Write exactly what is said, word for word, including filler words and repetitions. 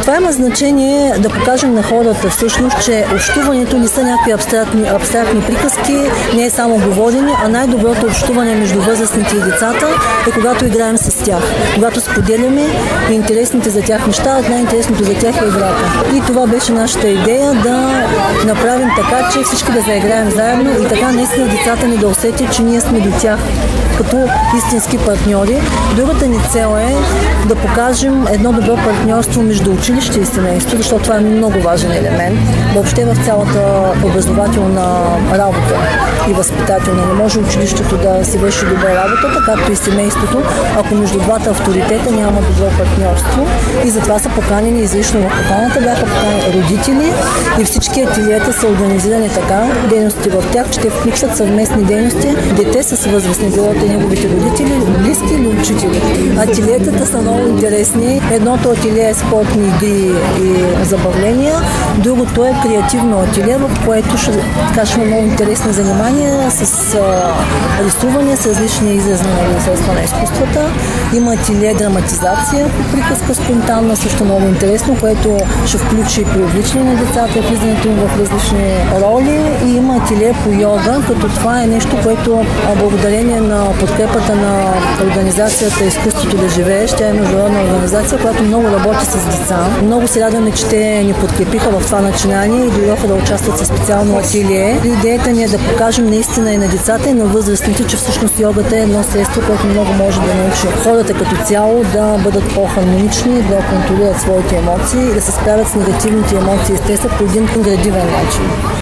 Това има значение да покажем на хората всъщност, че общуването не са някакви абстрактни, абстрактни приказки, не е само говорене, а най-доброто общуване между възрастните и децата е когато играем с тях, когато споделяме интересните за тях неща, а най-интересното за тях е играта. И това беше нашата идея да направим така, че всички да заиграем заедно и така наистина децата ни да усетят, че ние сме до тях като истински партньори. Другата ни цел е да покажем едно добро партньорство между училище и семейство, защото това е много важен елемент. Въобще в цялата образователна работа и възпитателна не може училището да се върши добра работата, както и семейството, ако между двата авторитета няма добро партньорство. И затова са поканени излишно в поканата, бяха поканени родители и всички ателиета са организирани така, дейности в тях, че те включват съвместни дейности, дете с възрастни, било те неговите родители, близки или учители. Ателиетата са много интересни. Едното ателие е спортни игри и забавления, другото е креативно ателие, в което ще кажем много интересни занимания с а, рисуване, с различни изразни средства на изкуствата. Има ателие драматизация, приказка спонтанна, също много интересно, което ще включи привличане на децата, влизането им в различни роли, и има ателие по йога, като това е нещо, което а, благодарение на подкрепата на организацията Изкуството да живееш, тя е международна организация, която много работи с деца. Много се радваме, че те ни подкрепиха в това начинание и дойдоха да участват със специално ателие. Идеята ни е да покажем наистина и на децата, и на възрастните, че всъщност йогата е едно средство, което много може да научи хората като цяло да бъдат по-хармонични, да контролират своите емоции и да се справят с негативните емоции и стреса по един градивен начин.